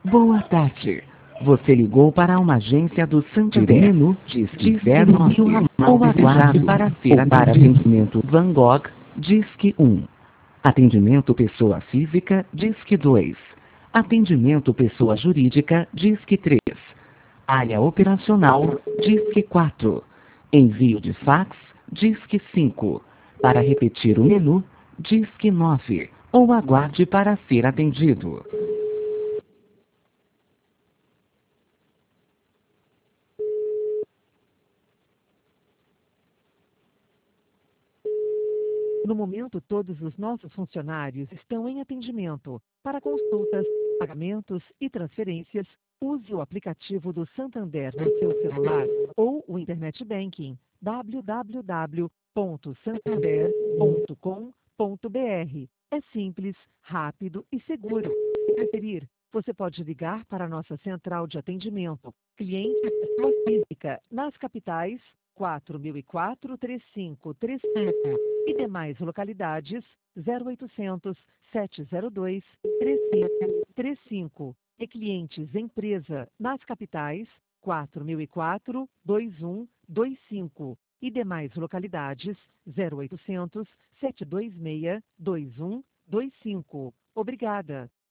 Boa tarde. Você ligou para uma agência do Santander. Menu Disque 09 ou aguarde para ser atendimento Van Gogh, Disque 1. Atendimento pessoa física, Disque 2. Atendimento pessoa jurídica, Disque 3. Área operacional, Disque 4. Envio de fax, Disque 5. Para repetir o menu, Disque 9. Ou aguarde para ser atendido. No momento, todos os nossos funcionários estão em atendimento. Para consultas, pagamentos e transferências, use o aplicativo do Santander no seu celular ou o Internet Banking www.santander.com.br. É simples, rápido e seguro. Se preferir, você pode ligar para a nossa central de atendimento, cliente pessoa física, nas capitais 4004-3535 e demais localidades 0800 702 3535 e clientes empresa nas capitais 4004-2125 e demais localidades 0800 726 2125. Obrigada.